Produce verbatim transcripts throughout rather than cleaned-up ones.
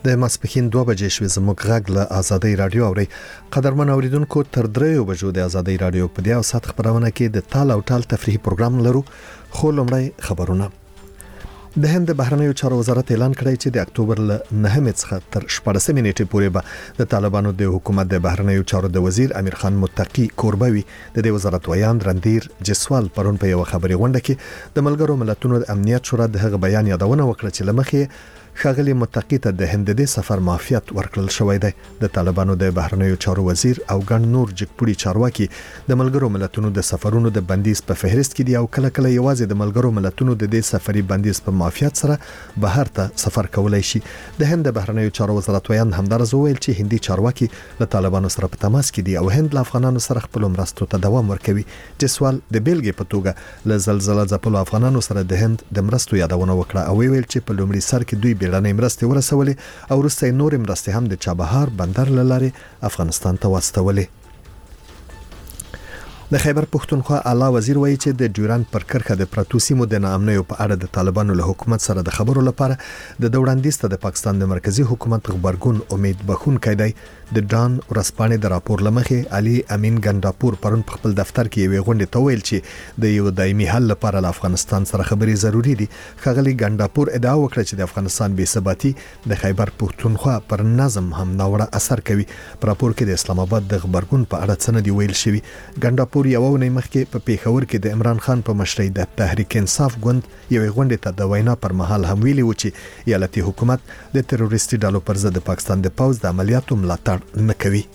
د ماسپښین دوه بجې شوې زموږ غږ له آزادۍ رادیو اوري. قدرمن اوریدونکو تر دریو بجو د آزادۍ رادیو په دې او سات خبرونه کې د تال او ټال تفریحي پروګرام لرو. خو لومړی خبرونه. د هند بهرنیو چارو وزارت اعلان کړی چې د اکتوبر له نهمې څخه تر شپږمې نیټې پورې به د طالبانو د حکومت د بهرنیو چارو د وزیر امیر خان متقی کوربوي د دې وزارت ویان رندیر جسوال پرون په یو خبري غونډه کې د ملګرو ملتونو د امنیت شورا د هغه بیان یادونه وکړه چې لمخې ښاغلي متقی ته د هند د سفر معافیت ورکړل شوی دی. د طالبانو د بهرنیو چارو وزیر او ګڼ نور جګپوړي چارواکي د ملګرو ملتونو د سفرونو د بندیز په فهرست کې دي او کله کله یوازې د ملګرو ملتونو د دې سفري بندیز په معافیت سره بهر ته سفر کولای شي. د هند د بهرنیو چارو وزارت ویان همدارس وویل چې هندي چارواکي له طالبانو سره په تماس کې دي او هند له افغانانو سره خپل مرستو ته دوام ورکوي. جسوال د بیلګې په توګه له زلزلې ځپلو افغانانو سره د هند د مرستو یادونه وکړه او ویل چې په لومړي سر کې دوی بیړنۍ مرستې ورسولې او وروسته نور مرستې هم د چابهار بندر لاره افغانستان ته واستولې. د خیبر پښتونخوا اعلی وزیر وایي چې د ډیورند پر کرښه د پراتو سیمو د ناامنیو په اړه د طالبانو له حکومت سره د خبرو لپاره د دوړاندیز ته د پاکستان د مرکزی حکومت خبرګون امید بخښونکی دی. د ډان ورسپانې د راپور لمخې علي امین ګنداپور پرون په خپل دفتر کې یو غونډه ته ویل چې د یو دایمي حل لپاره له افغانستان سره خبرې ضروری دي. ښاغلي ګنداپور ادعا وکړه چې د افغانستان بې ثباتي د خیبر پښتونخوا پر نظم هم ناوړه اثر کوي. په راپور کې د اسلام آباد د خبرګون په اړه څه نه دی ویل شوی. ګنداپور یو ونې مخکې په پیښور کې د عمران خان په مشرۍ د تحریک انصاف ګوند یو غونډه ته د وینا پر مهال هم ویلي و چې ایالتي حکومت د تروریستي ډلو پر ضد د پاکستان د پوځ د عملیاتو ملاتړ نه کوي.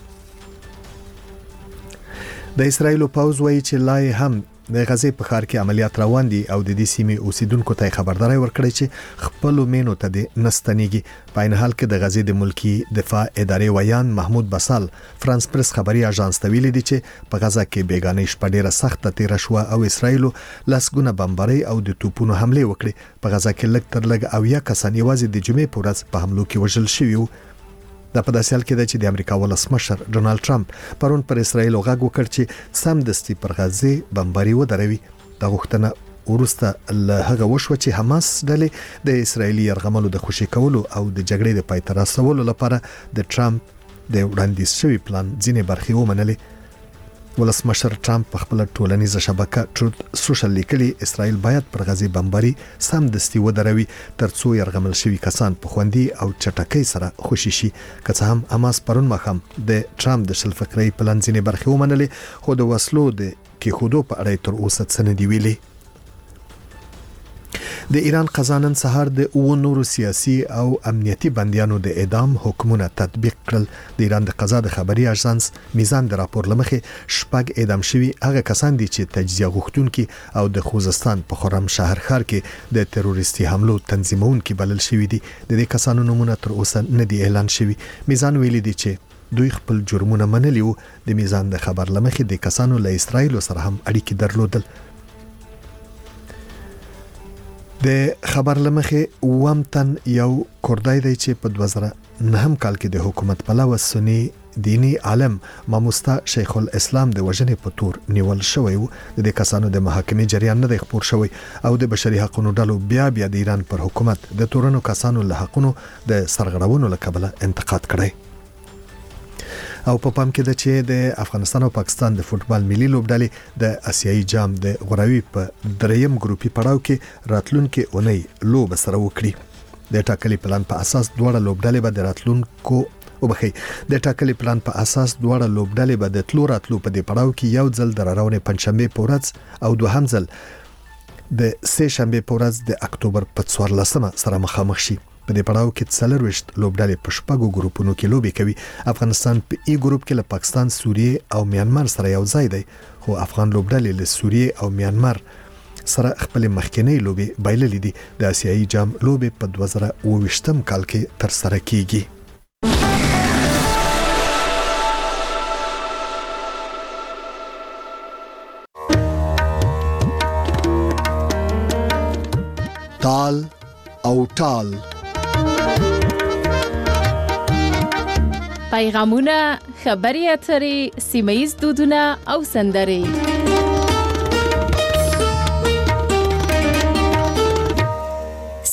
د اسرایل پوځ وایي چې لا هم د غزې په ښار کې عملیات روان دي او د دې سیمې اوسیدونکو ته خبرداري ورکړي چې خپل مینو ته د نستنیږي. په عین حال کې د غزې د ملکی دفاع ادارې ویان محمود بسال فرانس پریس خبري اژانس ته ویلي دي چې په غزه کې بیگانه شپه ډیره سخته تیر شو او اسرایل لاسګونه بمباري او د توپونو حمله وکړي. په غزه کې لږ تر لږ او یا کسان یوازې د جمعې په ورځ په حملو کې وژل شوي وو. دا په داسې حال کې ده چې د امریکا ولسمشر ډونالد ټرمپ پرون پر اسرایل غږ وکړ چې سمدستي پر غزه بمباري ودروي. دا غوښتنه ورسته له هغه وشو چې حماس ډلې د اسرایلی یرغملو د خوشي کولو او د جګړې د پای ته رسولو لپاره د ټرمپ د وړاندیز شوی پلان ځینې برخې ومنلې. ولسمشر ټرمپ په خپل ټولنیزه شبکه ټروت سوشل لیکلي اسرائیل باید پر غزه بمباري سمدستي ودروي ترڅو يرغمل شوی کسان په خوندي او چټکۍ سره خوشي شي. که څه هم حماس پرون مخام د ټرمپ د شل فکرې پلان ځینې برخې ومنلې خو د وسلو د کې خودو په اړه تر اوسه څه نه دی ویلي. د ایران قزانن سهار د او نورو سیاسي او امنیتي بنديانو د اعدام حکمونه تطبیق کړل. د ایران د قضا د خبري اژانس میزان د راپور لمخې شپږ اعدام شوي هغه کسان دي چې تجزیه غوښتونکي او د خوزستان په خرم شهر ښار کې د تروریستي حملو تنظیمونکي بلل شوي دي. د دې کسانو نومونه تر اوسه نه دي اعلان شوي. میزان ویلي دي چې دوی خپل جرمونه منلي وو. د میزان د خبر لمخې د کسانو له اسرایل سره هم اړیکې درلودل. د خبر لمخې وامتن یو کوردای دی چې په دوه زره نهم کال کې د حکومت پلوه سنی دینی عالم ماموستا شیخ الاسلام د وژنې په تور نیول شوی و. د دې کسانو د محاکمې جریان نه دی خبر شوی او د بشري حقوقو ډلو بیا بیا د ایران پر حکومت د تورنو کسانو له حقونو د سرغړونو لکبله انتقاد کړی. او په پام کې ده چې د افغانستان او پاکستان د فوتبال ملي لوبډلې د اسیایي جام د غوراوي په دریم ګروپي پړاو کې راتلونکي اونۍ لوب سره وکړي. د ټاکلي پلان په اساس دواړه لوبډلې به د راتلونکو وبخي د ټاکلي پلان په اساس دواړه لوبډلې به د تلو راتلو په دې پړاو کې یو ځل د راونې پنځشنبه په ورځ او دوهم ځل د سه شنبه په ورځ د اکتوبر په څوارلسمه سره مخامخ شي. په دې پړاو کې څلرويشت لوبډلې په شپږو ګروپونو کې لوبي کوي. افغانستان په ای ګروپ کې له پاکستان، سوریه او میانمار سره یو ځای دی خو افغان لوبډلې له سوریه او میانمار سره خپل مخکینی لوبي بایللې دي. د اسیایي جام لوبي په دوه زره اووه کال کې تر سره کیږي. تال او ټال پیغامونه، خبري اترې، سیمه‌ییز دودونه او سندرې.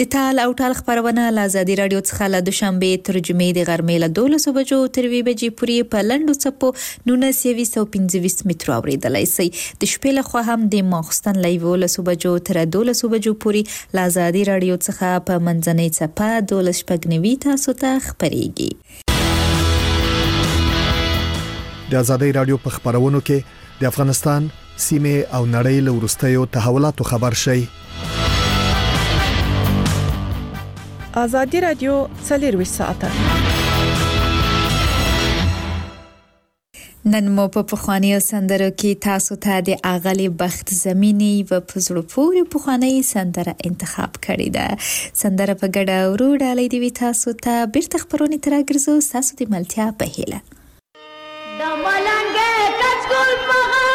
د تال او ټال خبرونه له ازادي رادیو څخه له دوشنبه ترجمې د غرمې له دولسو بجو تر یوې بجې پورې په لنډو څپو نولس سوه او پنځه ویشت مترو اورېدلی شئ. د شپې لخوا هم د ماخوستن له یولسو بجو تر دولسو بجو پورې له ازادي رادیو څخه په منځنۍ څپه دولس شپږ نوي تاسو ته خپرېږي. د ازادي رادیو په خبرونو کې د افغانستان سیمه او نړۍ له وروستیو تحولاتو خبر شي. ازادي رادیو څلور ساعته نن مو په پخوانیو سندرو کې تاسو ته د اغلی بخت زمینی و پزړو پورې پخوانی سندره انتخاب کړی ده. سندره په ګډه ورو ډالۍ دی تاسو ته بیرته خبرونه تراګرځو تاسو د ملتیا په هیله. د ملنګ کچکول په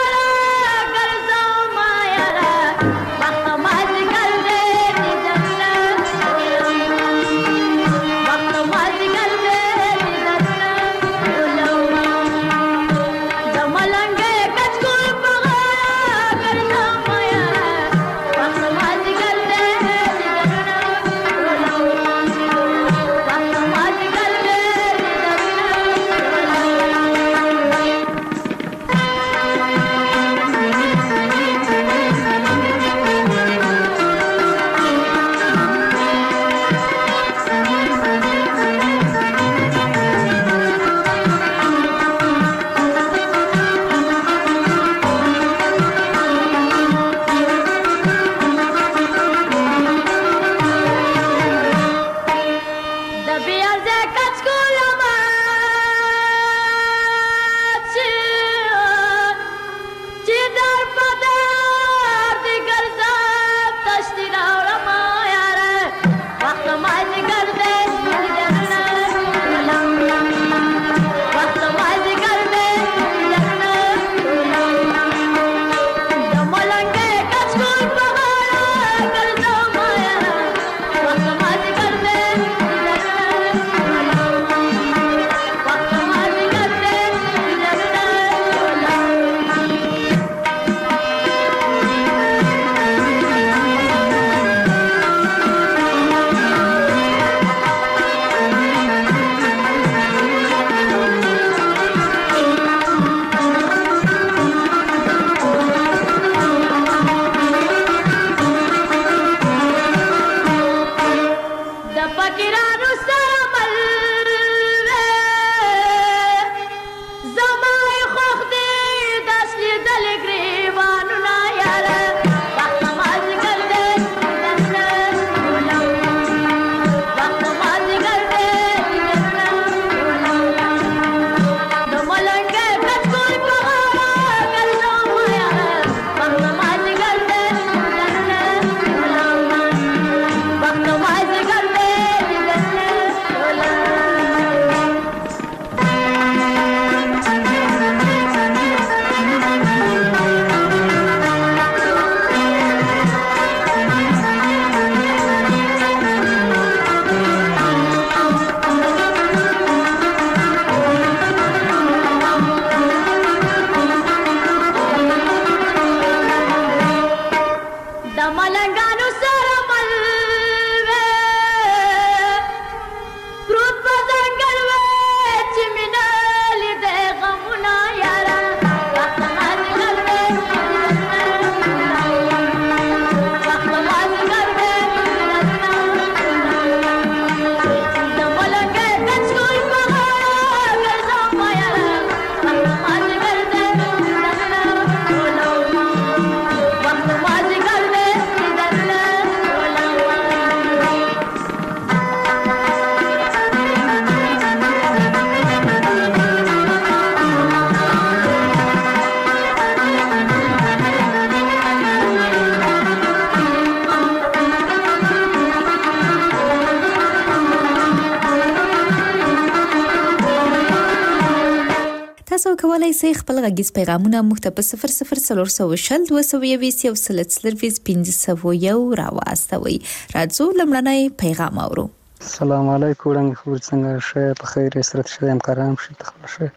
کولای شئ خپل غږیز پیغامونه موږ ته په صفر صفر څلور سوه شل دوه سوه یویشت یو سل څلرویشت پنځه سوه یو راواستوئ. راځو لومړنی پیغام اورو. السلام علیکم وړاندې خبرې څنګه ښه په خیر سرت شه همکاران شه تخبر شه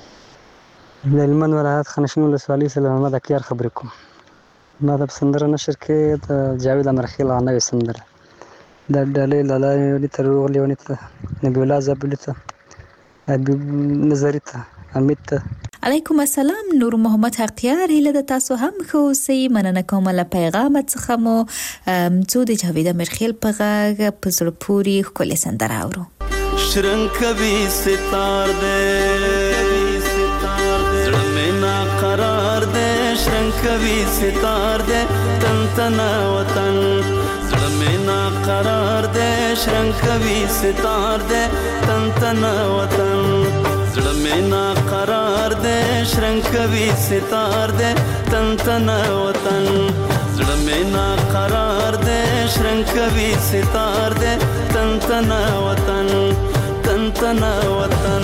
د هلمند ولایت خانشین ولسوالۍ سره محمد اکیار خبرې کوم. ما د سندره نشر کې د جاوید امرخیل نوې سندره د ډالۍ لالا ونې ته روغلې ونې ته نبی الله زابلي ته حبیب نظري ته حمید ته علیکم السلام. نور محمد حقیار هیله د تاسو هم ښه اوسئ. مننه کوم له پیغام څخه مو څو د جاوید امرخیل په غږ په زړه پورې ښکلې سندره اورو. شرنګ کوي ستار دې زړه مې نا قرار دې شرنګ کوي ستار دې تن تنا وطن زړه مې نا قرار دې شرنګ کوي ستار دې تن تنا وطن زړه مې نا قرار دې شرنګ کوي ستار دې تن تنا وطن زړه مې نا قرار دې شرنګ کوي ستار دې تن تنا وطن تن تنا وطن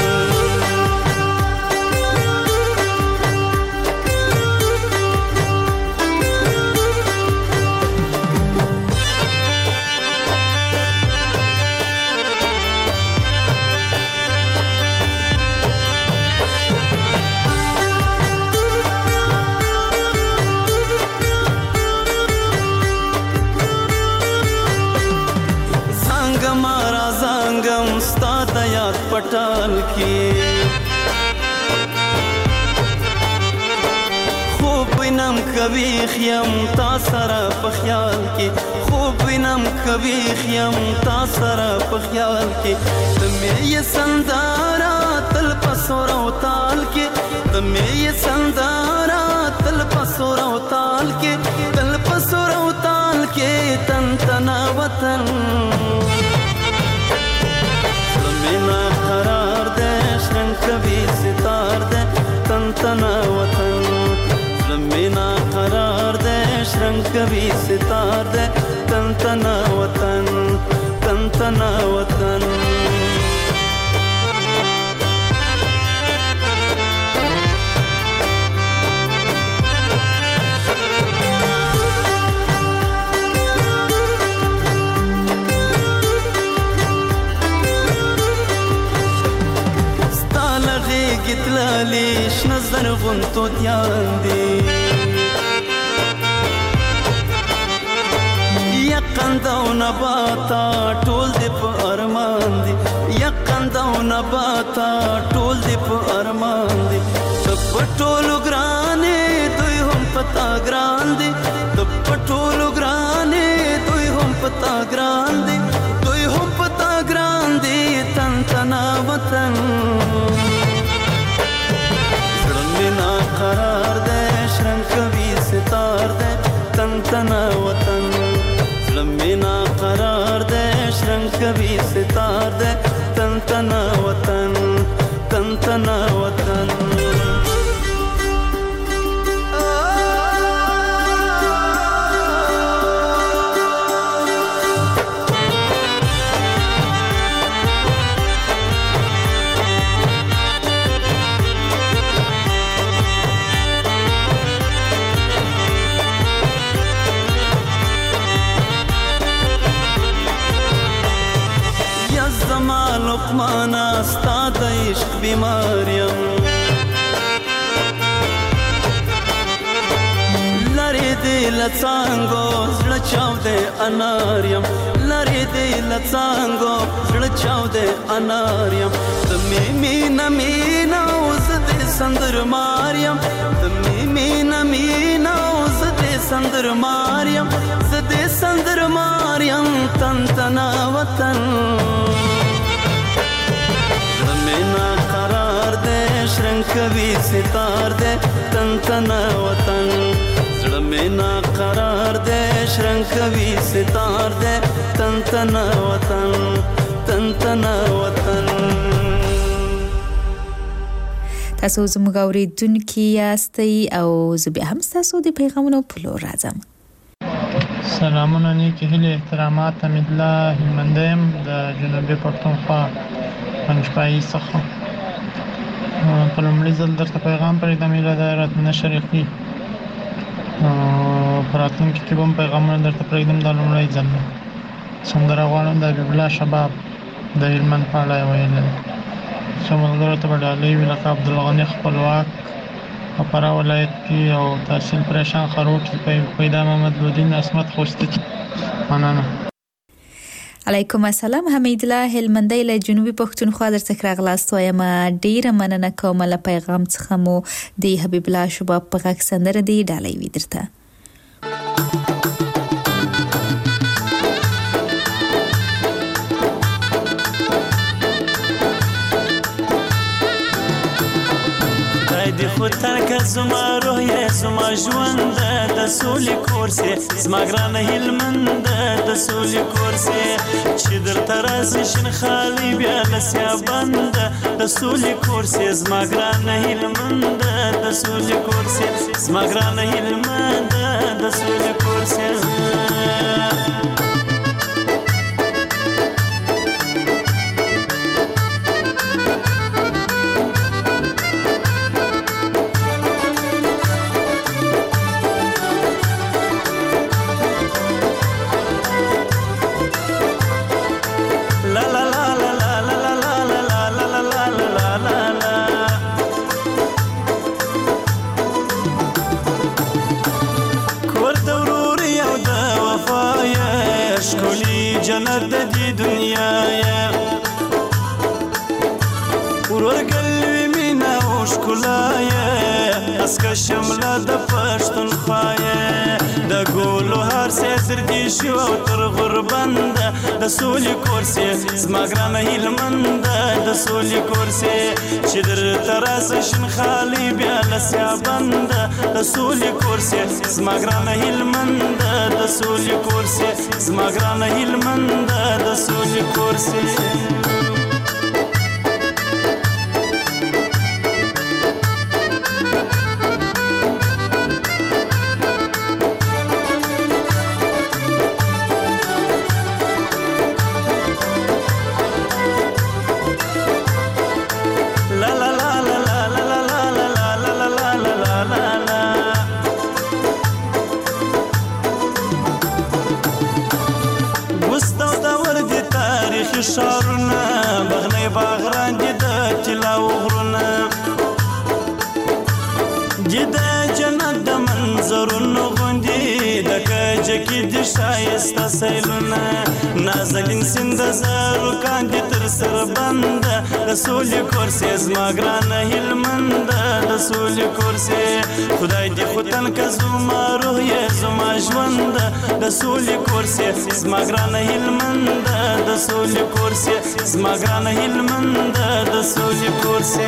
پټال کې خوب وینم کوي خیم تا سره په خیال کې خوب وینم کوي خیم تا سره په خیال کې د مې سندارا تل پسور او تال کې د مې سندارا تل پسور او تال کې تل پسور او تال کې تن تنا وطن مینا قرار دے شرنگ کبھی ستار دے تن تنا وطن مینا قرار دے شرنگ کبھی ستار دے تن تنا وطن تن تنا وطن گتلالیش نظر غنتو دیان دی یقنده و نباتا ټول دی په ارمان دی یقنده و نباتا ټول دی په ارمان دی د پټولو ګرانې دوی هم پتا ګران دی د پټولو ګرانې دوی هم پتا ګران دی دوی هم پتا ګران دی تن تنا وطن مینا قرار دے شرنگ کبھی ستار دے تن تنا وطن مینا قرار دے شرنگ کبھی ستار دے تن تنا وطن تن تنا وطن لقمانا ستا د عشق بیماریم لری دی لڅانګو زړه چاو دې اناریم لری دی لڅانګو زړه چاو دې اناریم د می مینا مینا اوس دې سندر ماریم د می مینا مینا اوس دې سندر ماریم ز دې سندر ماریم تن تنا وطن مینا قرار دے شرنگ کبھی ستار دے تن تنا وطن زړه مینا قرار دے شرنگ کبھی ستار دے تن تنا وطن تن تنا وطن تاسو زموږ اوریدونکي یاستئ او زه بیا هم ستاسو د پیغامونو په لور راځم. سلامونه نیکی هیلې احترامات حمید الله هلمندی یم د جنوبي پښتونخوا پنجپایي څخه. په لومړي ځل درته پیغام پرېږدم هیله ده راتلونکي شریفي په راتلونکي کې به هم پیغامونه درته پرېږدم. دا لومړی ځل دی. سندره غواړم د حبیب الله شباب د هلمند په اړه یې ویلې ده. څو ملګرو ته به ډالۍ وي لکه عبدالغني خپلواک په فراه ولایت کې او تحصیل پریشان خروټ پیدا محمد لودین عصمت خوستی. مننه. علیکم السلام حمید الله هلمندی له جنوبي پښتونخوا درڅخه راغلاست وایم ډیره مننه کوم له پیغام څخه مو د حبیب الله شباب په غږ سندره دی ډالۍ وی درته دی خودتن که زما روح یې زما ژوند د سولې کورسې زما ګرانه هلمند د سولې کورسې چې درته راسي شین خالي بیا لسیا بند د سولې کورسې زما ګرانه هلمند د سولې کورسې زما ګرانه هلمند د سولې کورسې جنت د دې دنیا یا ورور قلبي مینا او ښکلا یا اسکه شمله د پښتونخوا یا د ګولو هر څه تر دې شو او تر غربند د سولې کورسې زما ګرانه هلمند د سولې کورسې چې درته راسه شین خالي بیا لسیا بند د سولې کورسې زما ګرانه هلمند د سولې کورسې زما ګرانه هلمند د سولې کورسې شارونه بغنی باغران دي د طلا وغرونه دي د جنت د منظرونو غوندي د کجه کې د ښایسته سیلونه نازنین سیند زارو کاندي تر سر بند د سولې کورسې زما ګرانه هلمند د سولې کورسې خدای دې خو تن که زما روح یې زما ژوند د سولې کورسې زما ګرانه هلمند د سولې کورسې زما ګرانه هلمند د سولې کورسې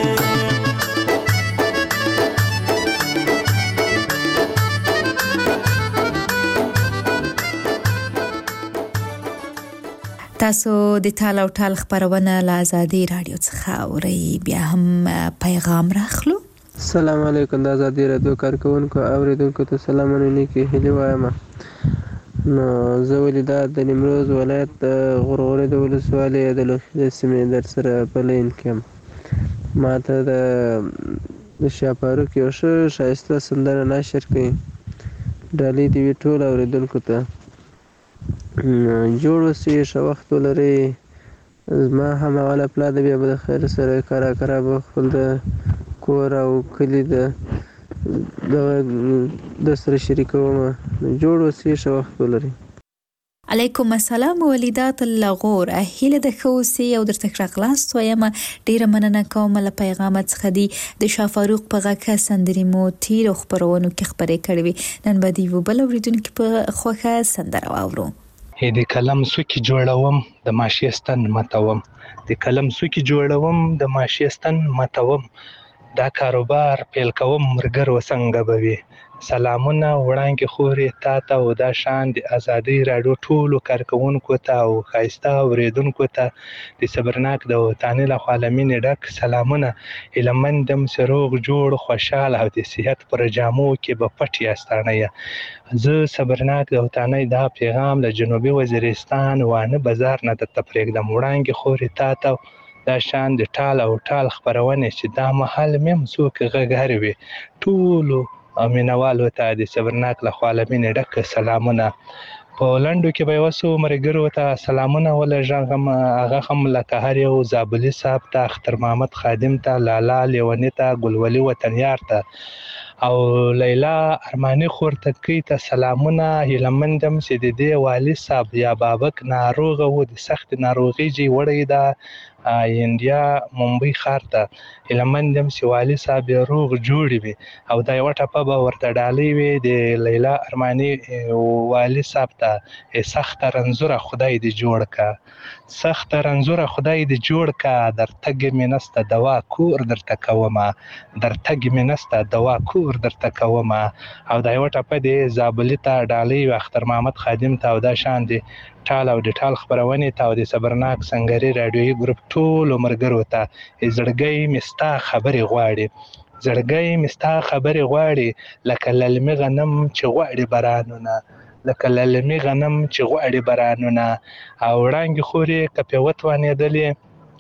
تاسو د تال او ټال خبرونه له آزادي رادیو څخه اورئ بیا هم پیغام راخلو السلام علیکم د آزادي رادیو کارکونکو اوریدونکو ته سلامونه نیکی هیله وایم نو زه ولیدا د نیمروز ولایت د غورغورې د ولسوالۍ د لوخي سیمې در سره په لین کې ما ته د شاپاروک یو ښه ښایسته سندره نشر کړي ډالۍ دې وي ټول اوریدونکو ته جوړ اوسئ ښه وخت ولرئ زما هماغه پلا د بیا به د خیر سره کرا کرا به خپل د کور او کلي د دغه د سره شریکوم جوړ اوسئ ښه وخت ولرئ علیکم السلام ولیدات الغور هیله د خوسي او درته راغلاست وایم ډیره مننه کوم له پیغام څخه دی د شاه فاروق په غاکه سندري مو تیر خبرونو کې خبرې کړې نن به دی وبل اوریدونکو په خوخه سندره واورو د کلم سوکي جوړوم د ماشيستان متوم د کلم سوکي جوړوم د ماشيستان متوم دا کاروبار پیل کوم مرګر وسنګ بوي سلامونه وړاندې خوري تا ته او دا شان د آزادي رادیو ټولو کارکونکو ته او خایسته اوریدونکو ته د صبرناک د وطن له عالمین ډک سلامونه هلمندم سروغ جوړ خوشاله او د صحت پر جامو کې په پټي استانه زه صبرناک د وطن دا پیغام له جنوبي وزیرستان وانه بازار نه د تفریق د وړاندې خوري تا ته دا شان د ټال او ټال خبرونه چې دا محل مم څوک غږهروي ټولو امینوالو ته د صبرناک له عالمین ډک سلامونه په لندو کې به وسو مرګرو ته سلامونه ولژغم هغه هم لکه هر یو زابلی صاحب ته اختر محمد خادم ته لالا لیونی ته ګلولي وطنیار ته او لیلا ارماني خور تکي ته سلامونه. هیلمندم چې د دې والي صاحب یا بابک ناروغه و د سخت ناروغي جي وړی دا انډیا ممبئی ښار ته. هیلمندم چې والي صاحب روغ جوړ وي او دا یو ټپه به ورته ډالۍ وي د لیلا ارماني والي صاحب ته سخت رنځوره خدای دې جوړ کا، سخت رنځوره خدای دې جوړ کا، در تګ مې نسته دوا کور درته کومه، در تګ مې نسته دوا کور درته کومه. او دا یو ټپه د زابلي ته ډالۍ وي اختر محمد خادم ته او دا شان دي ټال او د ټال خبرونې ته او د صبرناک سنگري رادیوي ګروپ ټولو ملګرو ته زړګی مې ستا خبرې غواړي، زړګی مې ستا خبرې غواړي، لکه للمي غنم چې غواړي بارانونه، لکه للمي غنم چې غواړي بارانونه. او وړانګې خورې که پې وتوانېدلې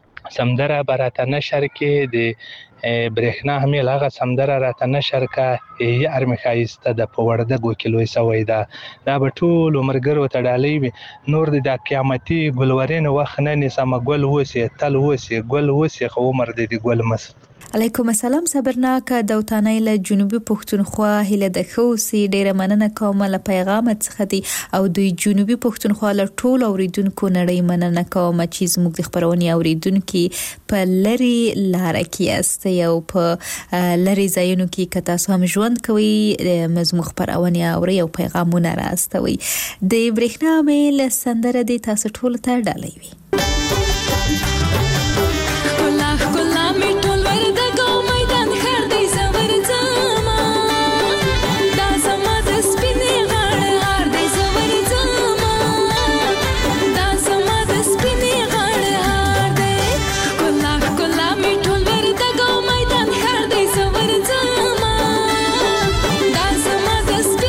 سمدره به راته نشر کې د برېښنا همیل هغه سمدره راته نشر کا، یار مې ښایسته ده په وردګو کې لوی سوی ده. دا به ټولو ملګرو ته ډالۍ وي. نور د دا قیامتي ګلورین وخت نه نیسمه، ګل اوسې تل اوسې ګل اوسې خو عمر دې د ګل مس. علیکم السلام صبرناک دوتانۍ له جنوبي پښتونخوا هیله د خوسي ډیره مننه کوم له پیغام څخه دی او دوی جنوبي پښتونخوا له ټول اوریدونکو نړۍ مننه کوم چې زموږ د خبرونې اوریدونکو په لری لار کې است یو په لری ځایونو کې که تاسو هم ژوند کوي مزمو خبرونه او یو پیغامونه راستوي. د برېښنا میل سندره د تاسو ټول ته ډالۍ وي.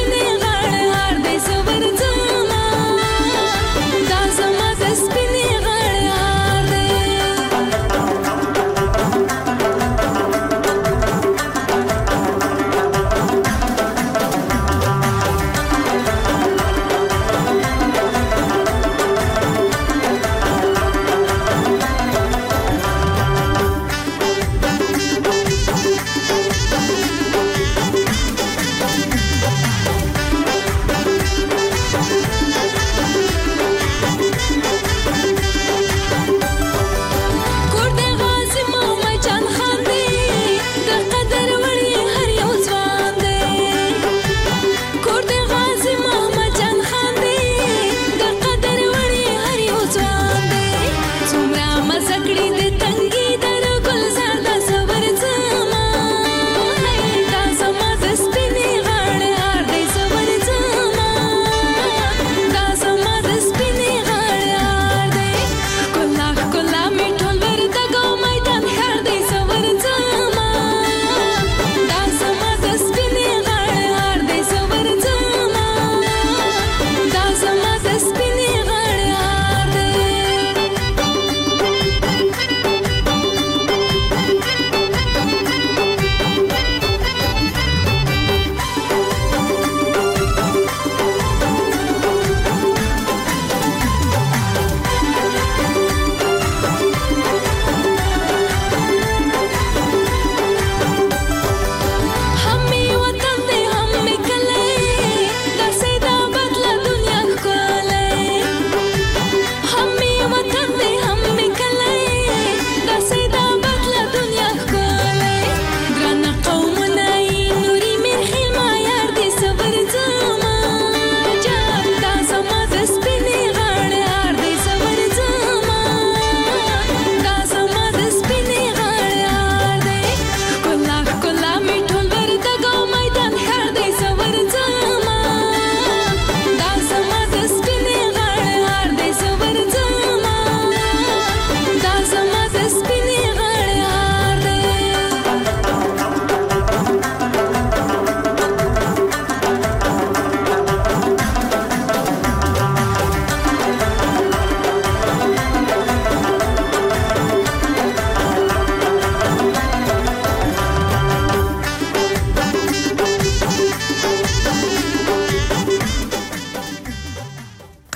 Spinning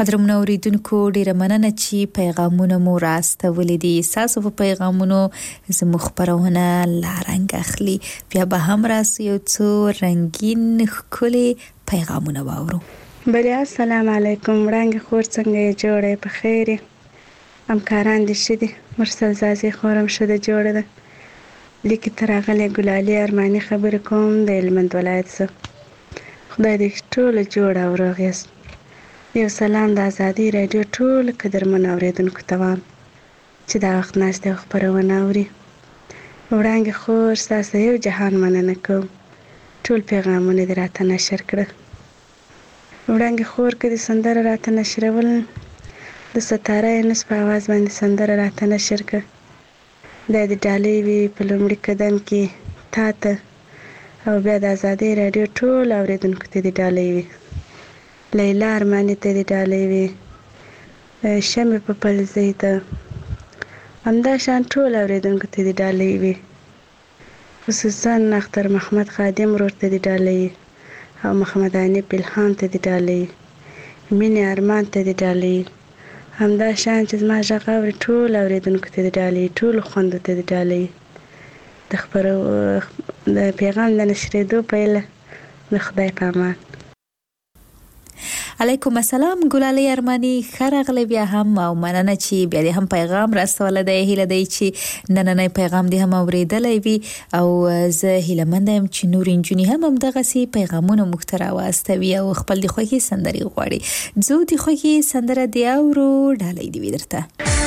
قدرمنو اوریدونکو ډیره مننه چې پیغامونه مو راستولې دي. تاسو په پیغامونو زموږ خبرونه لارنګ اخلي. بیا به هم راسي یو څو رنگین ښکلي پیغامونه واورو. بله السلام علیکم. رنگ خور څنګه جوړه په خیر؟ همکاران دې شه دي. مرسل زازي خورم شده جوړه ده. لیکي تراغله ګلالي ارماني خبر کوم د هلمند ولایت څخه. خدای دې ټول جوړ او روغ یاست. یو سلام د ازادي رادیو ټول قدرمن اوریدونکو ته وایم چې دا وخت ناشته خبرونه اوري. وړاندې خور تاسو یو جهان مننه کوم. ټول پیغامونه دې راته نشر کړه. وړاندې خور کې د سندره راته نشرول د ستاره نس په आवाज باندې سندره راته نشر کړه. د دې ډالۍ وی په لومړي قدم کې تا ته او بیا د ازادي رادیو ټول اوریدونکو ته دې ډالۍ وی. لیلا ارمانی ته دې ډالۍ وی. شمع په پلزۍ ته همدا شان ټول اوریدونکو ته دې ډالۍ وی. خصوصا اختر محمد خادم ورور ته دې ډالۍ او محمد عنیب الهام ته دې ډالۍ. مینې ارمان ته دې ډالۍ. همدا شان چې زما غږ اوري ټول اوریدونکو ته دې ډالۍ. ټول خوندو ته دې ډالۍ. د خبرو د پیغام د نشریدو په هیله د خدای په امان. علیکم السلام ګلالي ارماني خرغله بیا هم او مننه چې بیا دې هم پیغام راستول دی. هیله دی چې نننې پیغام دې هم اوریدلی وي او زه هیله مند یم چې نور انجونی هم هم دغه سي پیغامونه مخترا واستوي او خپل د خوږی سندري غواړي. زه د خوږی سندره دی اورو ډالۍ دی ودرته.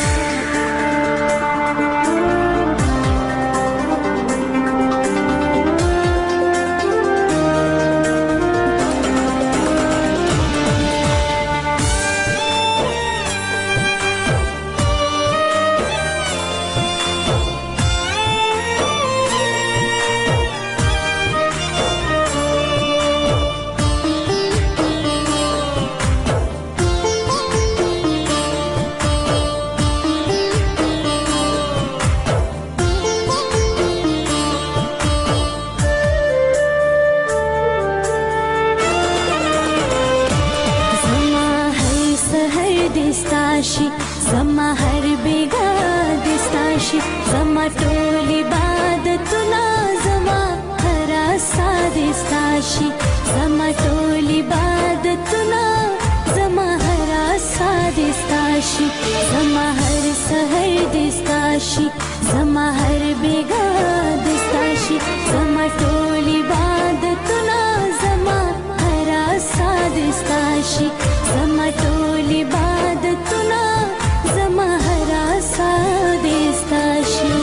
زما هر بیگا دستاشی زما ټول عبادتونه زما هر ساده دستاشی زما ټول عبادتونه زما هر ساده دستاشی زما هر سحر دستاشی زما هر بیگا دستاشی زما ټول عبادتونه زما هر ساده دستاشی زما ټول عبادتونه زما هر ساده دستاشی.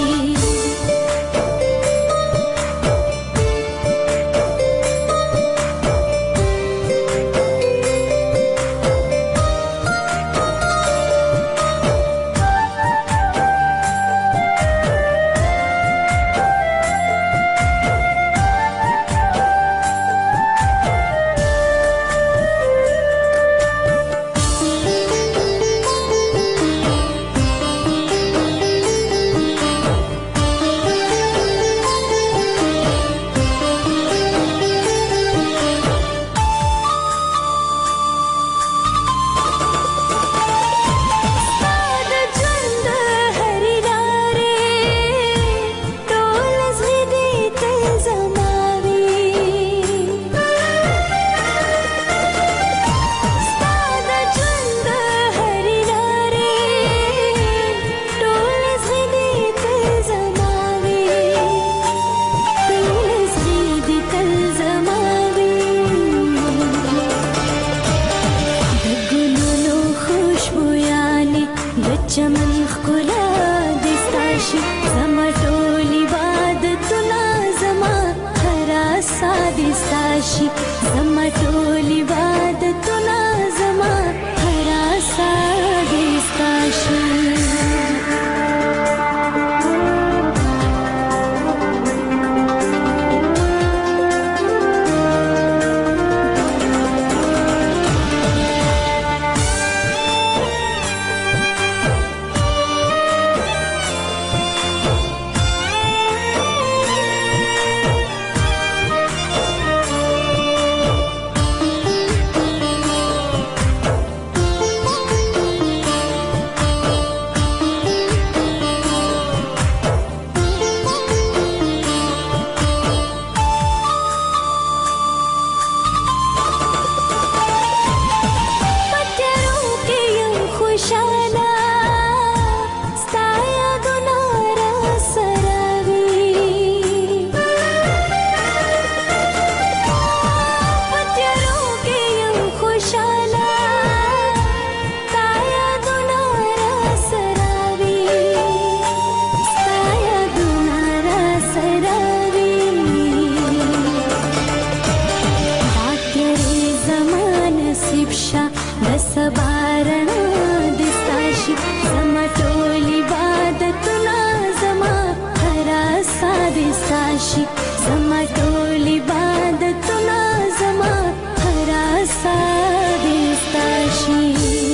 شي زما ټول عبادتونه زما خراسا دستا شي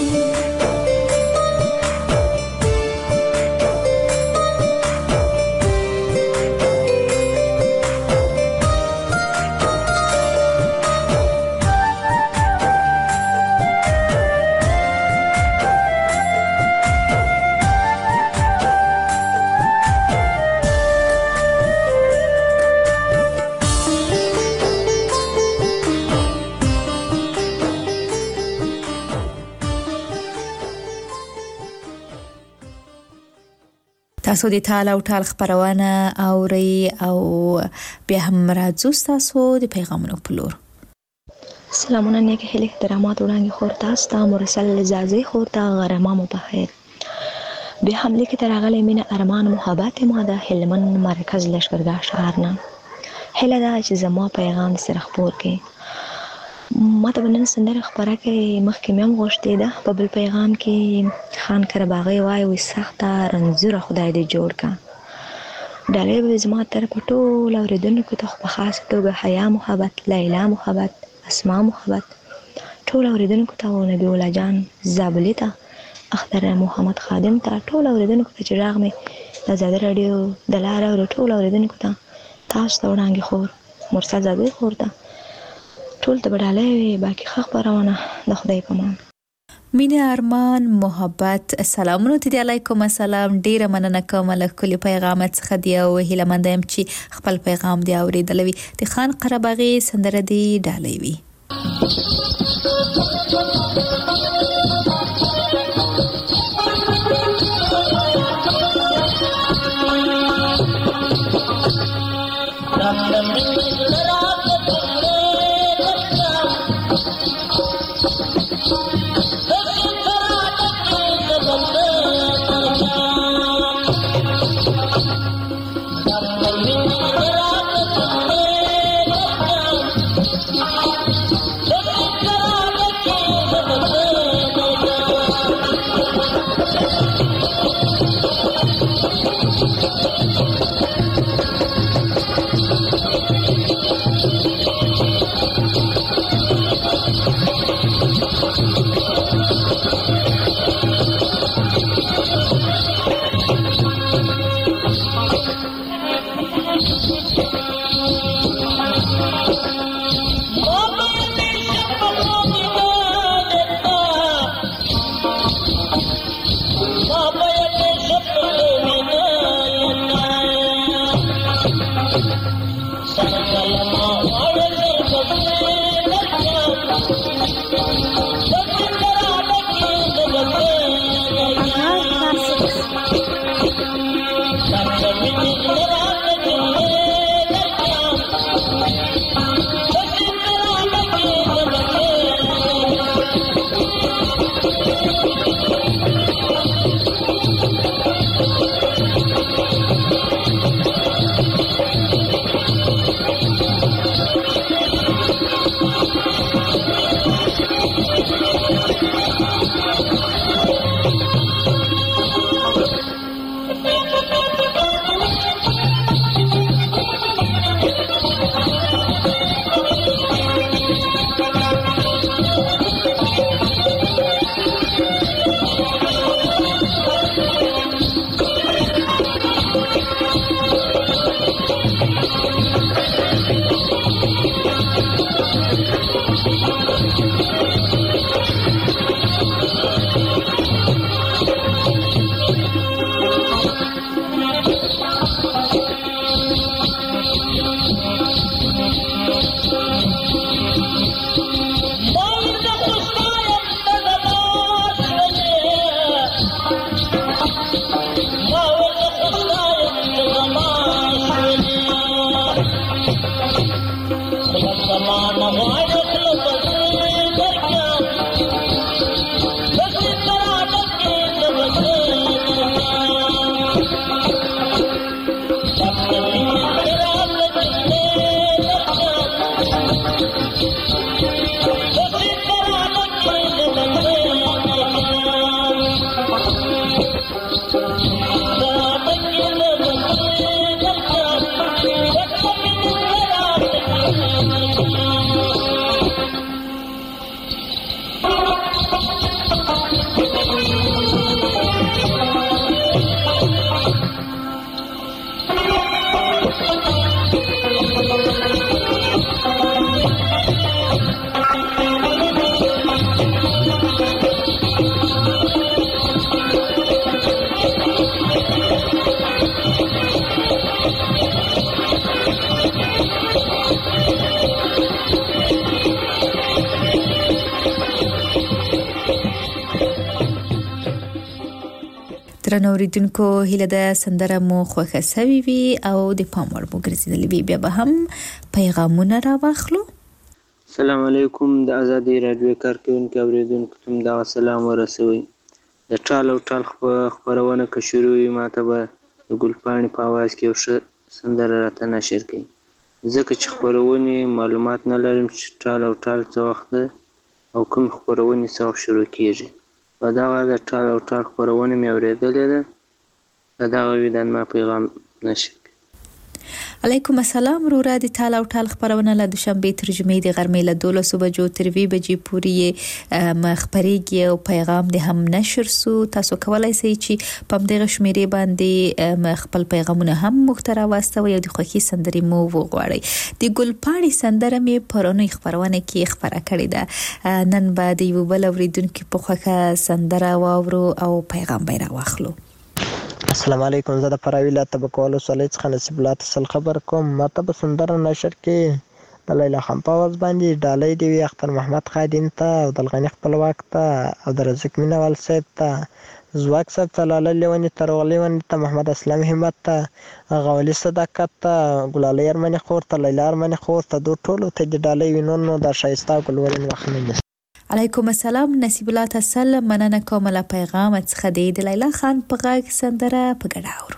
تاسو د ټال او ټال خبرونه اوري او بیا هم راځو تاسو د پیغامونو په لور. سلامونه نیک هلي احترامات وړاندې خور تاسو ته مرسل زازي خور ته غرمامو په خیر. بیا هم لیک تر غلې مینه ارمان محبت ما د هلمند مرکز لشکرګاه شهر نه هله دا چې زما پیغام سره خبر کې ما ته بنن سندره خبره کې مخکې مې هم غوښتې ده په بل پیغام کې خان کرباغي وای وي سخته رنځوره خدای دې جوړ کا ډالې به زما تر پټول اوریدونکو ته په خاص توګه حیا محبت لیلا محبت اسماء محبت ټول اوریدونکو ته او نبی الله جان زابلی ته اختر محمد خادم ته ټول اوریدونکو ته چې راغ مې د زاده رادیو د لار او ټول اوریدونکو ته تاسو ته وړاندې خور مرسل زاده خور ته ټول ته بداله باقي خبرونه د خدای په امان. مینه ارمان محبت سلامونه ته علیکم السلام ډیره مننه کوم له کلی پیغام څخه دی او هیله مندم چې خپل پیغام دی اوریدلوي د خان قرباغي سندره دی ډالوي. درنو اوریدونکو هیله ده سندره مو خوښه سوي وي او د پام وړ مو ګرځېدلې وي. بیا به هم پیغامونه راواخلو. السلام علیکم. د ازادي رادیو کارکونکو اوریدونکو ته دا سلام ورسوي. د ټال او ټال خبرونه که شروع وي ماته به د ګلپاڼې په आवाज کې یو ښه سندره راته نشر کړي، ځکه چې خبرونه معلومات نه لرم چې ټال او ټال څه وخت او کوم خبرونه څه شروع کیږي. په دغه د ټال او ټال خبرونه مې اورېدلې ده. په دغه ویډیو ما پیغام نشر. علیکم السلام. رورا د ټال او ټال خبرونه له دوشنبه ترجمه د غرمې له دولسو بجو تر وی بجې پورې مخبريږي او پیغام د هم نشر سو. تاسو کولای شئ چې په دغه شمیرې باندې خپل پیغامونه هم مخترا واستوي او د خوښي سندري مو وغواړئ. د ګلپاڼې سندره مې پرونی خبرونه کې خبره کړې ده. نن بعد یو بل اوریدونکو په خوښه سندره واورو او پیغام به راوخلو. السلام علیکم. زه د فراوی له طبقولو صلی څخه نصیب الله تسل خبر کوم. ماته به سندره نشر کې د لیلا خان په आवाज باندې ډالۍ دی وي اختر محمد خادم ته او د الغنی خپلواک ته او د رزق مینوال صاحب ته زواک صاحب ته لاله لیونی تر غلیونی ته محمد اسلام همت ته غولی صداقت ته ګلاله ارمنی خور ته لیلا ارمنی خور ته دو ټولو ته د ډالۍ وینونو د شایسته ګلورین وخننه. علیکم السلام. نصیب الله تسل مننه کوم له پیغام څخه دی د لیلا خان په غږ سندره په ګډه اورو.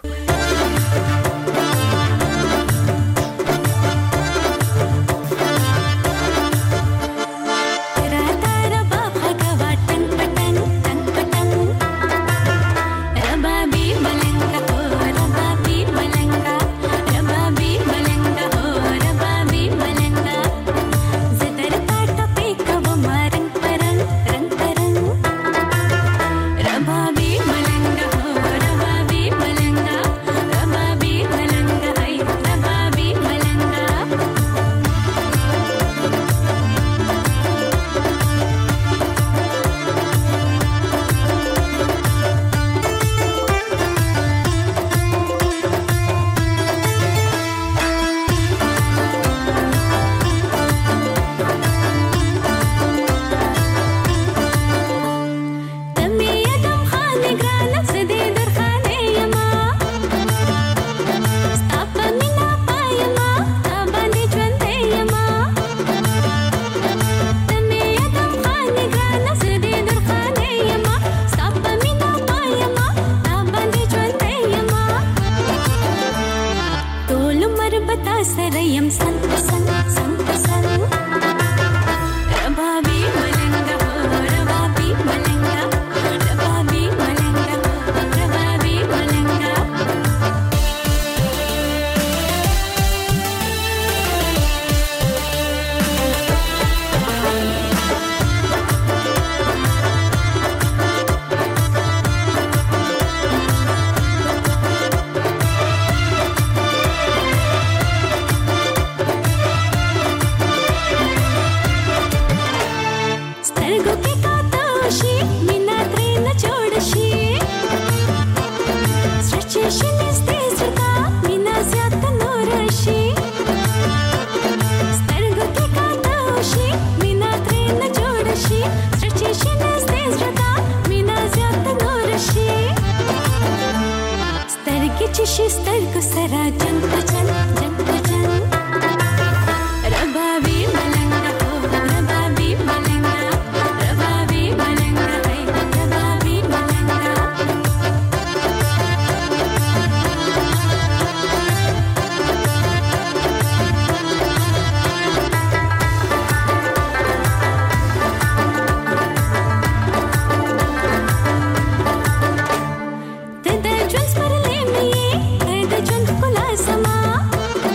ژوند خلاصما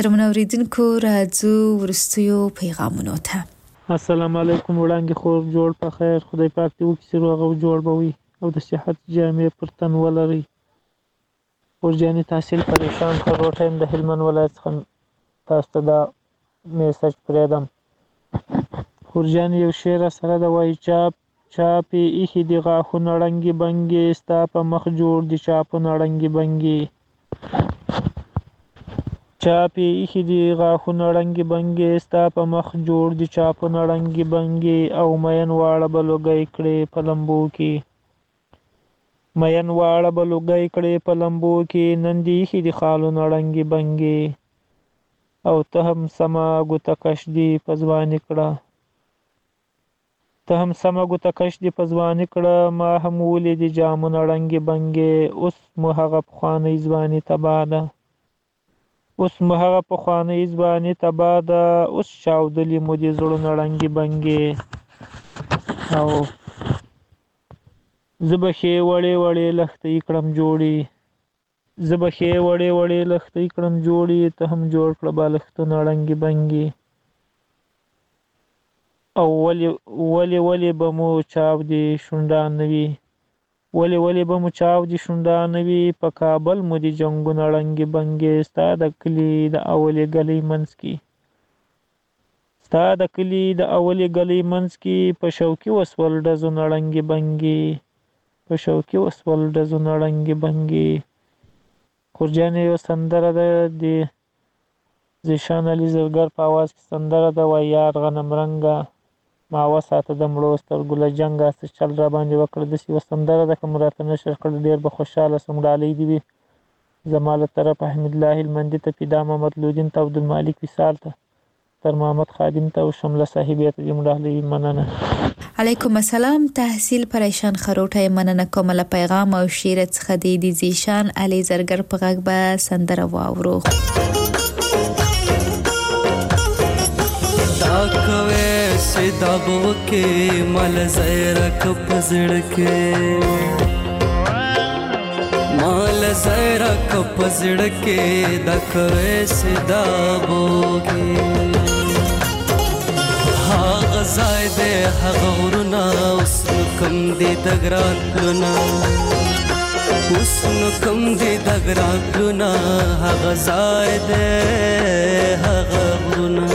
قدرمن اوریدونکو راځو ورستیو پیغامونو ته. السلام علیکم وړانګې خور جوړ په خیر خدای پاک دې وکړي روغ او جوړ بوي او د صحت جامې پر تن ولري. ورجاني تحصیل پریشان خبرو ټایم د هلمند ولایت څخه تاسو ته دا میسج پرېږدم. ورجاني یو شعر سره د وایي چاپ چاپې ایښي دي غاښونه ړنګې بنګې ستا په مخ جوړ دي چاپونه ړنګې بنګې چاپې ایښي دي غاښونه ړنګې بنګې ستا په مخ جوړ دي چاپونه ړنګې بنګې او مین واړه به لوګی کړې په لمبو کې مین واړه به لوګی کړې په لمبو کې نن دې ایښي دي خالونه ړنګې بنګې او ته هم سمه ګوته کش دي په ځواني کړه ته هم سمه ګوته کش دي په ځواني کړه ما هم ولیدې جامونه ړنګې بنګې اوس مو هغه پخوانۍ ځواني تباه ده اوس مو هغه پخوانۍ ځواني تباه ده اوس چاودلي مو دي زړونه ړنګې بنګې او زه به ښې وړې وړې لښتې کړم جوړې زه به ښې وړې وړې لښتې کړم جوړې ته هم جوړ کړه بالښتونه ړنګې بنګې او ولې ولې ولې به مو چاودې شونډان نه وي ولې ولې به مو چاودې شونډان نه وي په کابل مو دي جنګونه ړنګې بنګې ستا د کلي د اولې ګلۍ منځ کې ستا د کلي د اولې ګلۍ منځ کې په شوکي وسول ډزونه ړنګې بنګې په شوکي وسول ډزونه ړنګې بنګې. خورجانې یو سندره ده د زیشان علي زرګر په اواز کې سندره ده وایي یار غنم رنګه ما وساته د مړو سترګو له جنګه څه چل را باندې وکړه داسې یوه سندره ده که مو راته نشر کړه ډېر به خوشحاله سم. ډالۍ دې وي زما له طرفه حمیدالله هلمندي ته فدا محمد لودین ته عبدالمالک وصال ته تر محمد خادم ته او شمله صاحبې ته دې مو ډالۍ مننه. علیکم السلام تحصیل پریشان خروټه مننه کوم له پیغام او شعر څخه د زیشان علي زرګر په غږ به سندره واورو. دا کوي سدا بوکه مل زیرا کپ زړکه مال زیرا کپ زړکه دا کوي سدا بوکه ها غزای دې هغه ورنا اوس کم دې دګران لنا اوس نو کم دې دګران لنا هغه زای دې هغه ورنا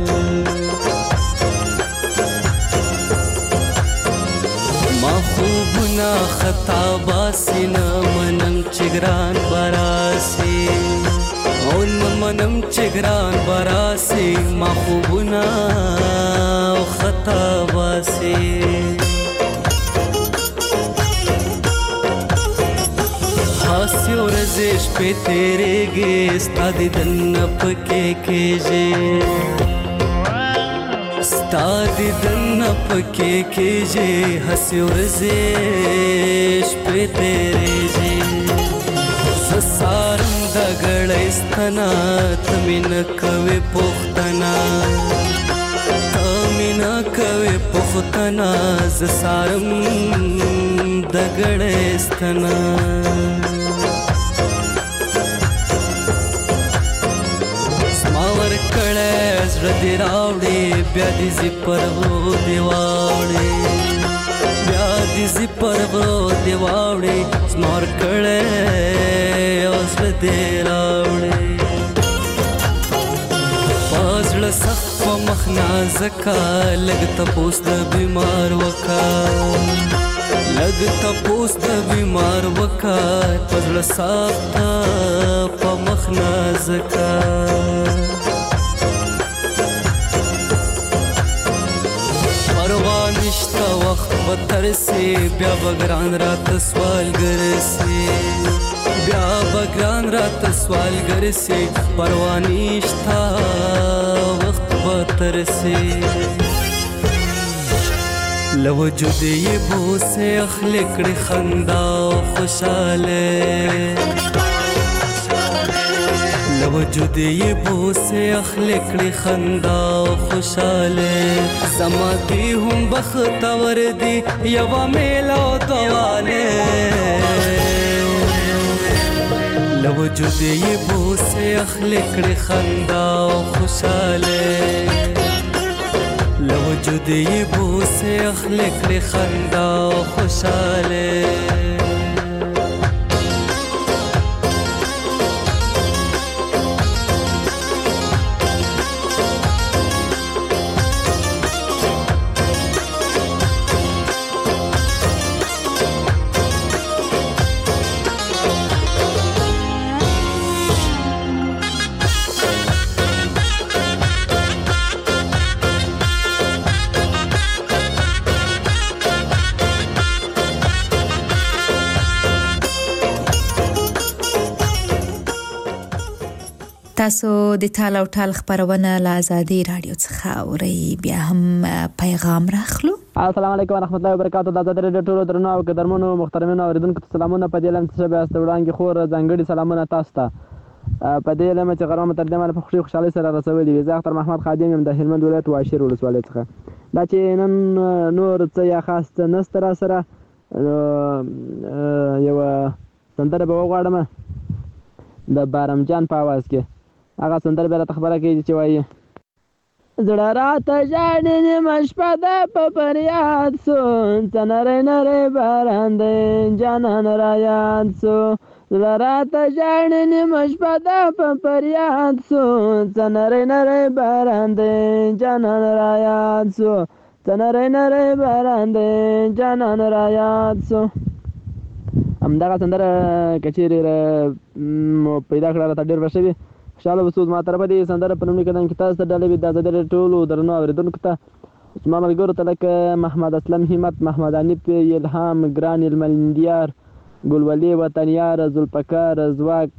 خوبنا خطا باسینا منم چگران براسی او منم چگران براسی ما خوبنا خطا باسی حاسی و رزش پہ تیرے گے ستا دی دن پکے کیجے ستا دی دن پکې کېږي هسې ورځې شپې تېرېږي زه سارم د ګړۍ ستنه ته مې نه کوې پوښتنه ته مې نه کوې پوښتنه زه سارم د ګړۍ ستنه ورکړې زړه دې راوړې بیا دې زی پرغو دې واوړې بیا دې زی پرغو دې واوړې زما ورکړې او زړه دې راوړې په زړه سخت په مخ نازکه لږ تپوس د بیمار وکه لږ تپوس د بیمار وکه په زړه سخت په مخ نازکه نشتا وقت بترسی بیا بگران رات سوال گرسی بیا بگران رات سوال گرسی پروانیشتا وقت بترسی لوجود یہ بو سے اخلکڑی خندا خوشالے لوجود یہ بو سے اخلکڑی خندا خوشالے زما دی هم بختور دی یوا میلا دواله لوجود یې بوسه اخلي کړې خندا او خوشاله لوجود یې بوسه اخلي کړې خندا او خوشاله تاسو د ټال او ټال خبرونه له آزادي رادیو څخه اورئ بیا هم پیغام راخلو. السلام علیکم ورحمت الله وبرکاتہ. د آزادي رادیو ټولو درنو او قدرمنو محترمینو اوریدونکو ته سلامونه. په دې لم چې بیا ستوړانګي خور ځانګړي سلامونه تاسو ته. په دې لم چې غرامه ترجمه په خوشي خوشالي سره رسولي وي. زه اختر محمد خادم يم د هلمند ولایت واشیر ولسوالۍ څخه. دا چې نن نور څه یا خاص نستر سره یو سندره به وغواړم د بارم جان په आवाज کې. هغه سندره به راته خبره کوي چې وایي زړه راته ژاړي نیمه شپه ده په فریاد سو څه نری نری باران دی جانان را یاد سو زړه راته ژاړي نیمه شپه ده په فریاد سو څه نری نری باران دی جانان را یاد سو څه نری نری باران دی جانان را یاد سو. همدغه سندره که چیرې پیدا کړه راته ډېر به ښه وي. خوشحاله به سوز ما طرفه دې سندره په لومړي قدم کې تاسو ته ډالۍ وي د آزادي رادیو ټولو درنو اورېدونکو ته زما ملګرو ته لکه محمد اسلم همت محمد حنیف الهام ګران المندیار ګلولي وطنیار ذوالفقار ځواک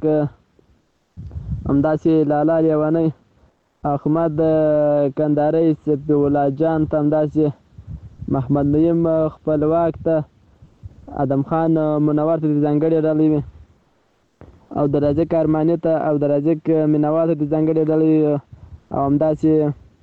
همداسې لالا لیوانی احمد کندارۍ صفي الله جان ته همداسې محمد نعیم خپلواک ته ادم خان منور ته د ځانګړې ډالۍ وي او د رازق ارماني ته او د رازق مینوال ته د ځانګړې ډالۍ او همداسې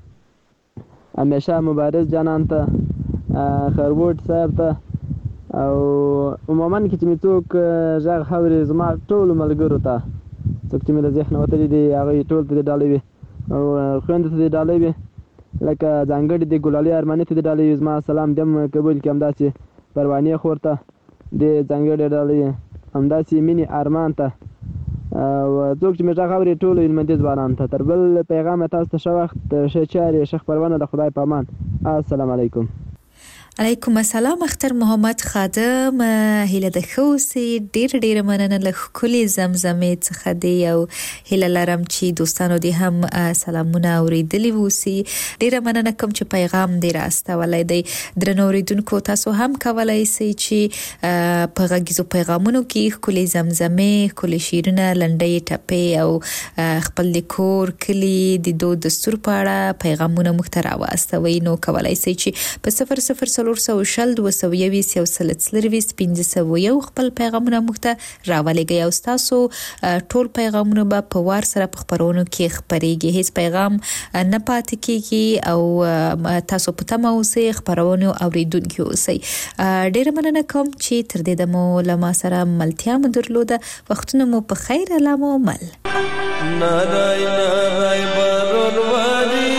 همیشه مبارز جانان ته خروټ صاحب ته او عموما کې چې مې څوک غږ اوري زما ټولو ملګرو ته څوک چې مې له ذهنه وتلي دي هغوی ټول ته د ډالۍ وي او خویندو ته د ډالۍ وي لکه ځانګړې د ګلالي ارماني ته د ډالۍ وي زما سلام دې هم قبول کړي. همداسې پروانې خور ته د ځانګړې ډالۍ همداسې مینې ارمان ته او څوک چې مې غږ اوري ټولو هلمندي ځوانانو ته. تر بل پیغامه تاسو ته ښه وخت ښه چارې ښه خپرونه د خدای په امان. السلام علیکم. علیکم السلام. اختر محمد خادم هیله د خوسي ډیر ډیر مننه له کلی زمزمې څخه دی او هیله لرم چې دوستانو دې هم سلامونه اوریدلی ووسی. ډیر مننه کوم چې پیغام دې راستولای دی. درنو اوریدونکو تاسو هم کولای شئ چې په غږیزو پیغامونو کې کلی زمزمې کلی شیرونه لنډۍ ټپې او خپل د کور کلی د دو دستور په اړه پیغامونه مخ ته راوستوي. نو کولای شئ چې په صفر صفر څلور سوه شل دوه سوه یویشت یو سل څلرویشت پنځه سوه یو خپل پیغامونه موږ ته راولېږئ او ستاسو ټول پیغامونه به په وار سره په خپرونو کې خپرېږي. هیڅ پیغام نه پاتې کېږي او تاسو په تمه اوسئ خپرونو اوریدونکي اوسئ. ډېره مننه کوم چې تر دې دمو له ما سره ملتیا مو درلوده. وختونه مو په خیر. الله مو مل. نارای نارای بارونوالي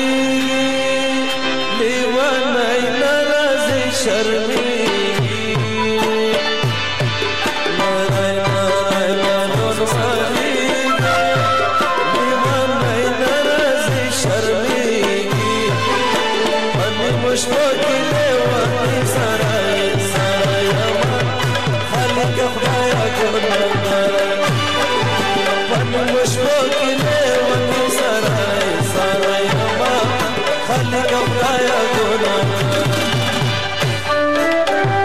لیوانای نرازی شرمی نارای نارای بارونوالي لیوانای نرازی شرمی منی مشتاقی لیوانی سرای سرای اما خالق خدایا کنم دارم منی مشتاقی لیوانی سرای سرای اما خالق خدایا کنم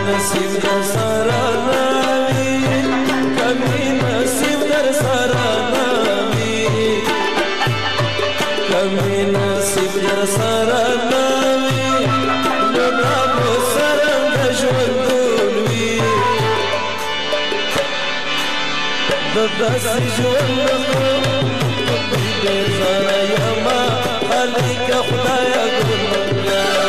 نصیب در سره نوي کمی نصیب در سره نوي کمی نصیب در سره نوي نو دا به څرنګه ژوندون وي د داسې ژوند بېزاره یمه خالقه خدایه ګلمنګه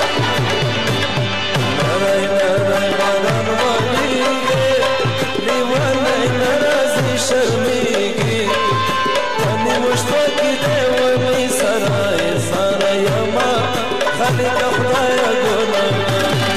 نری نری باران وریږي لیونی نه راځي شرمېږي په نیمو شپو کې دی ونې سره سره یمه خالقه خدایه ګلمنګه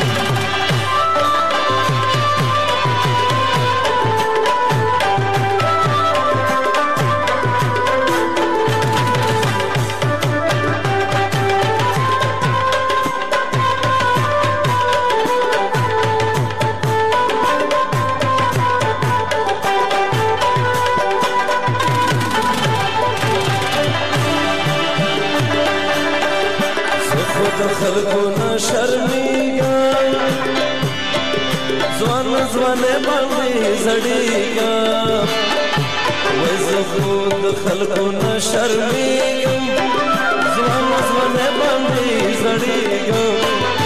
خلقونه شرمېږم ځوان ځوانې باندې زړېږم وایي زه خو د خلقونه شرمېږم ځوان ځوانې باندې زړېږم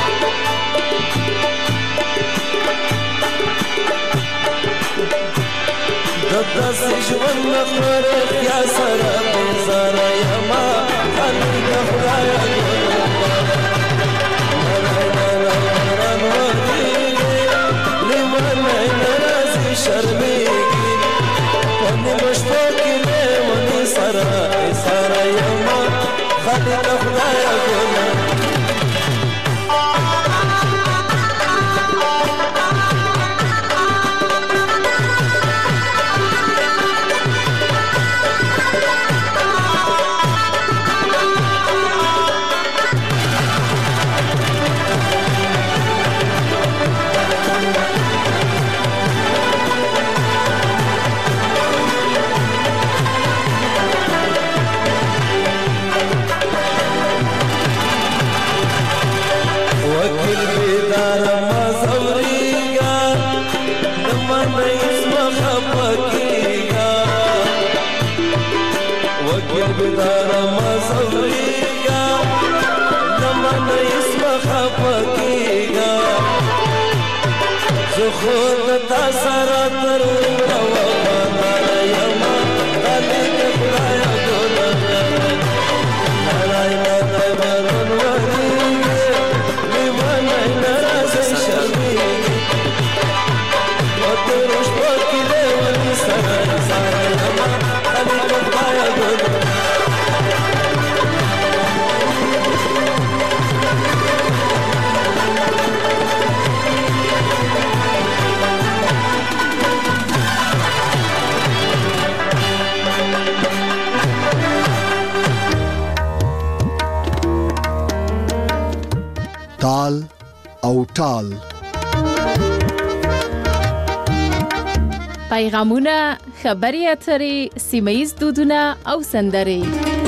د داسې ژوند نه خوریا سره بېزاره یمه خالقه خدایه شرمېږي په نیمو شپو کې لیوني سره سره یمه خالقه خدایه ګلمنګه خود تا سره تر عمره وفاداره یمه خالقه خدایه ګلمنګه نری نری باران وریږي لیونی نه راځي شرمېږي په تورو شپو کې لیوني سره سره یمه خالقه خدایه ګلمنګه تال او ټال پیغامونه خبري اترې سیمه ییز دودونه او سندرې